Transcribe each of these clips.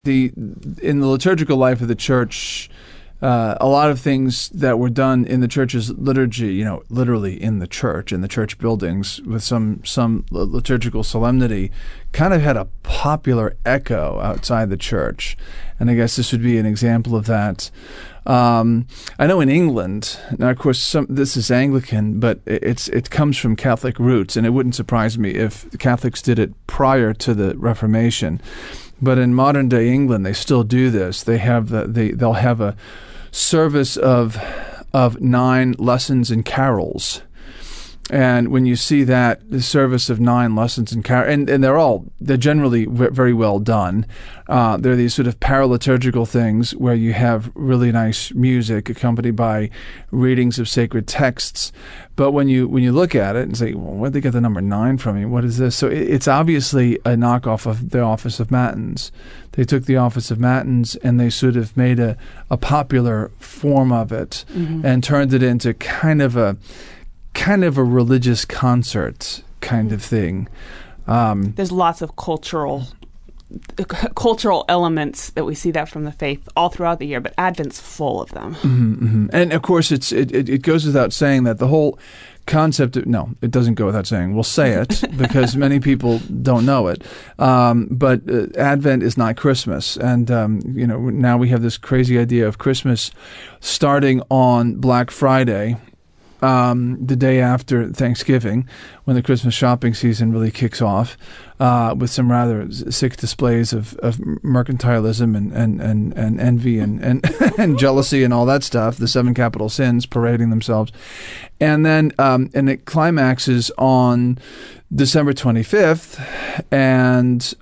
In the liturgical life of the church, a lot of things that were done in the church's liturgy, literally in the church buildings with some liturgical solemnity, kind of had a popular echo outside the church. And I guess this would be an example of that. I know in England, now of course this is Anglican, but it comes from Catholic roots, and it wouldn't surprise me if the Catholics did it prior to the Reformation. But in modern day England, they still do this. They'll have a service of 9 lessons and carols. And when you see that, the service of 9 lessons and carols, and they're generally very well done. They're these sort of paraliturgical things where you have really nice music accompanied by readings of sacred texts. But when you look at it and say, well, where'd they get the number 9 from? What is this? So it's obviously a knockoff of the Office of Matins. They took the Office of Matins and they sort of made a popular form of it and turned it into kind of a religious concert kind of thing. There's lots of cultural elements that we see that from the faith all throughout the year, but Advent's full of them. And of course, it goes without saying that the whole concept of, no, it doesn't go without saying. We'll say it because many people don't know it. But Advent is not Christmas. And, now we have this crazy idea of Christmas starting on Black Friday, the day after Thanksgiving, when the Christmas shopping season really kicks off, with some rather sick displays of mercantilism and envy and jealousy and all that stuff, the 7 capital sins parading themselves. And then and it climaxes on December 25th, and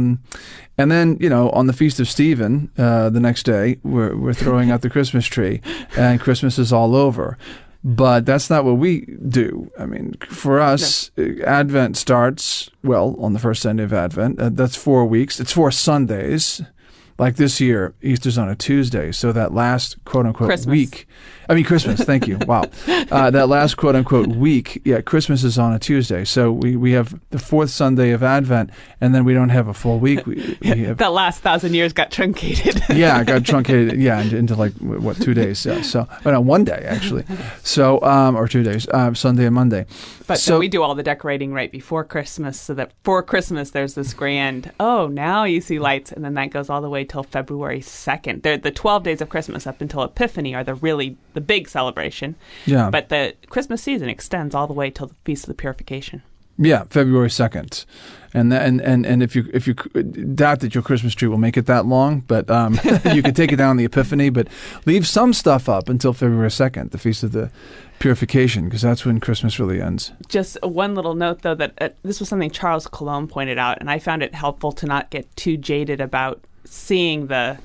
then, on the Feast of Stephen, the next day, we're throwing out the Christmas tree, and Christmas is all over. But that's not what we do. I mean, for us, Advent starts, on the first Sunday of Advent. That's 4 weeks. It's 4 Sundays. Like this year, Easter's on a Tuesday. So that last quote-unquote week. Christmas, thank you. Wow. That last quote-unquote week, Christmas is on a Tuesday. So we have the 4th Sunday of Advent, and then we don't have a full week. We have, that last 1,000 years got truncated. It got truncated, into 2 days. Yeah. So, 1 day, actually. So, or 2 days, Sunday and Monday. But so we do all the decorating right before Christmas, so that for Christmas there's this grand, now you see lights, and then that goes all the way till February 2nd. The 12 days of Christmas up until Epiphany are the big celebration. Yeah. But the Christmas season extends all the way till the Feast of the Purification. Yeah, February 2nd. And if you doubt that your Christmas tree will make it that long, but you could take it down on the Epiphany, but leave some stuff up until February 2nd, the Feast of the Purification, because that's when Christmas really ends. Just one little note, though, that this was something Charles Coulomb pointed out, and I found it helpful to not get too jaded about seeing the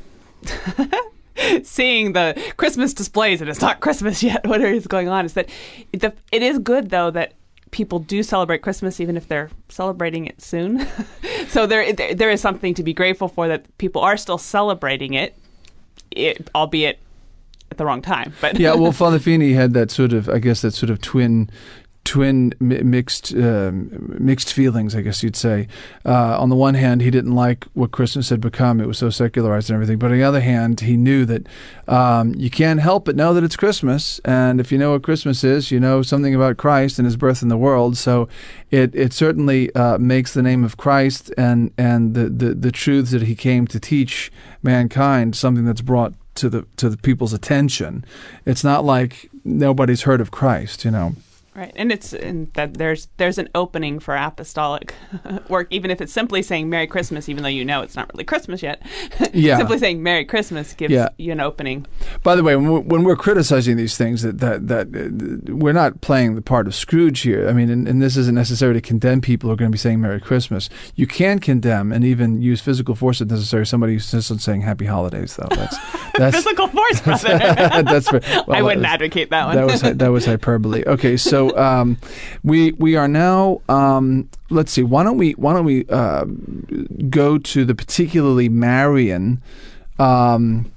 Christmas displays, and it's not Christmas yet, whatever is going on, is that it is good, though, that people do celebrate Christmas even if they're celebrating it soon. So there is something to be grateful for, that people are still celebrating it, albeit at the wrong time. But Father Feeney had that sort of twin mixed feelings, I guess you'd say. On the one hand, he didn't like what Christmas had become. It was so secularized and everything. But on the other hand, he knew that you can't help but know that it's Christmas. And if you know what Christmas is, you know something about Christ and his birth in the world. So it certainly makes the name of Christ and the truths that he came to teach mankind something that's brought to the people's attention. It's not like nobody's heard of Christ, Right, and that there's an opening for apostolic work, even if it's simply saying Merry Christmas, even though it's not really Christmas yet. Yeah. Simply saying Merry Christmas gives you an opening. By the way, when we're criticizing these things, that we're not playing the part of Scrooge here. I mean, and this isn't necessarily to condemn people who are going to be saying Merry Christmas. You can condemn and even use physical force if necessary. Somebody who's just saying Happy Holidays, though. That's physical force, brother. I wouldn't advocate that one. That was hyperbole. Okay, so we are now. Let's see. Why don't we go to the particularly Marian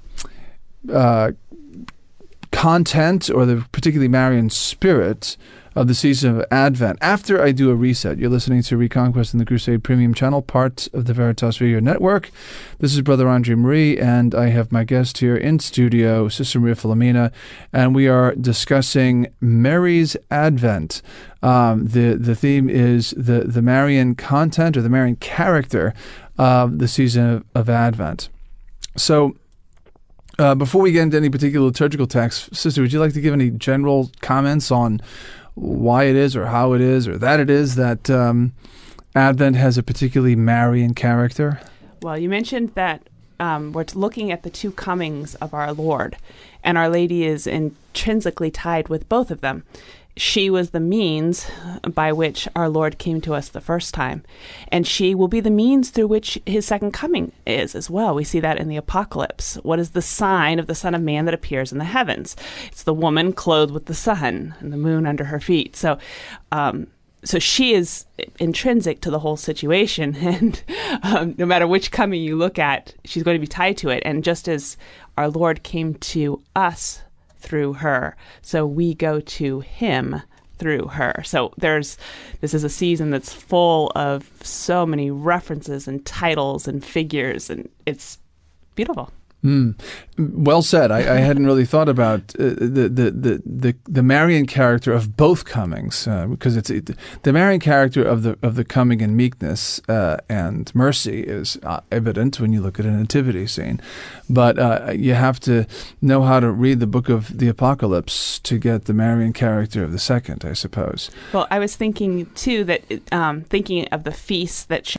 content, or the particularly Marian spirit of the season of Advent. After I do a reset, you're listening to Reconquest in the Crusade Premium Channel, part of the Veritas Radio Network. This is Brother Andre Marie, and I have my guest here in studio, Sister Maria Filomena, and we are discussing Mary's Advent. The theme is the Marian content or the Marian character of the season of Advent. So, before we get into any particular liturgical text, Sister, would you like to give any general comments on why it is or how it is or that it is that Advent has a particularly Marian character? Well, you mentioned that we're looking at the two comings of our Lord, and Our Lady is intrinsically tied with both of them. She was the means by which our Lord came to us the first time, and she will be the means through which his second coming is as well. We see that in the Apocalypse. What is the sign of the Son of Man that appears in the heavens? It's the woman clothed with the sun and the moon under her feet. So she is intrinsic to the whole situation, and no matter which coming you look at, she's going to be tied to it. And just as our Lord came to us through her, so we go to him through her. So this is a season that's full of so many references and titles and figures, and it's beautiful. Well said. I hadn't really thought about the Marian character of both comings, because the Marian character of the coming in meekness and mercy is evident when you look at a nativity scene, but you have to know how to read the book of the Apocalypse to get the Marian character of the second, I suppose. Well, I was thinking too that thinking of the feasts that